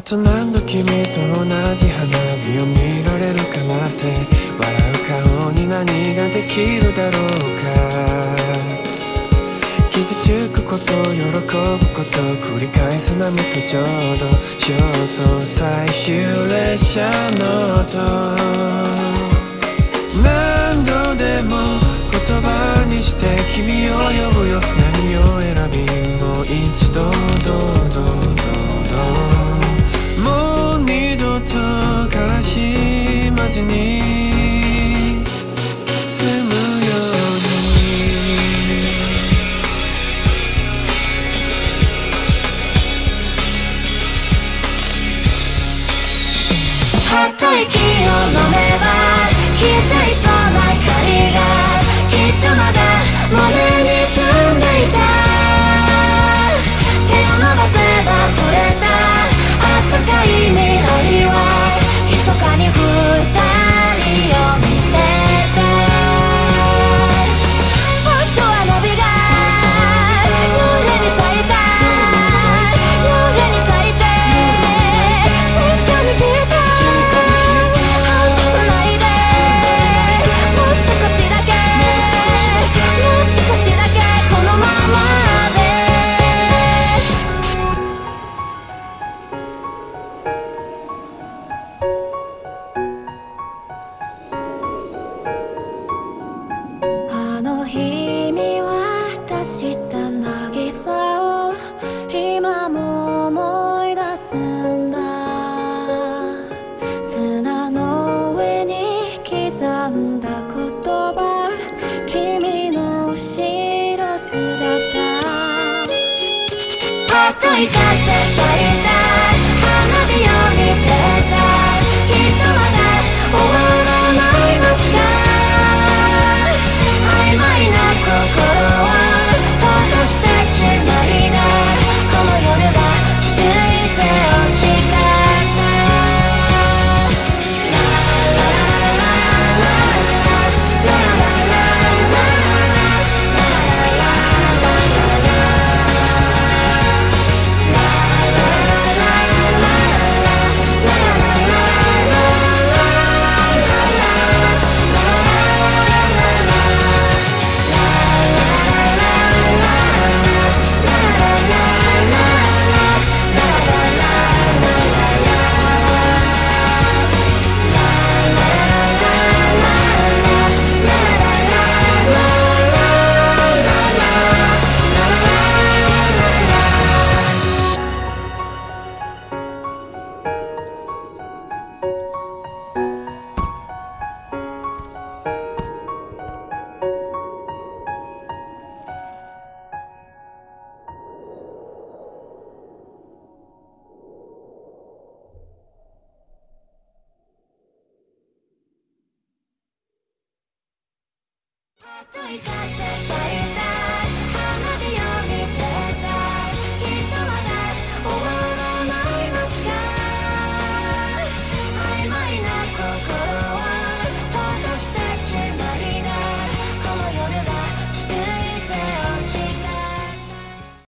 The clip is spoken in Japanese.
と何度君と同じ花火を見られるかなって、笑う顔に何ができるだろうか。傷つくこと喜ぶこと繰り返す波とちょうど焦燥最終列車の音、何度でも言葉にして君を呼ぶよ。何を選びもう一度もう二度と悲しい街に住むように。 はっと息を飲めば消えちゃいそうな光がきっとまだ胸に住んでいた。手を伸ばせば触れたあったかい未来は密かに二人を見てた。本当はナビが夜に咲いた夜に咲いて静かに消えた。あの日見渡した渚を今も思い出すんだ。砂の上に刻んだ言葉、君の後ろ姿。パッと光って咲いた花火を見てた。きっとまだ終わらない街が曖昧な心を閉ざしてしまいな。この夜が続いてほしかった。ラララララララと光って